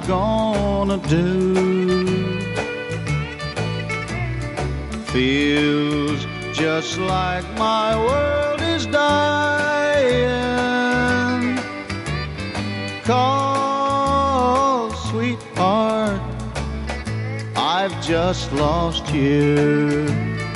gonna do? Feels just like my world is dying. 'Cause, sweetheart, I've just lost you.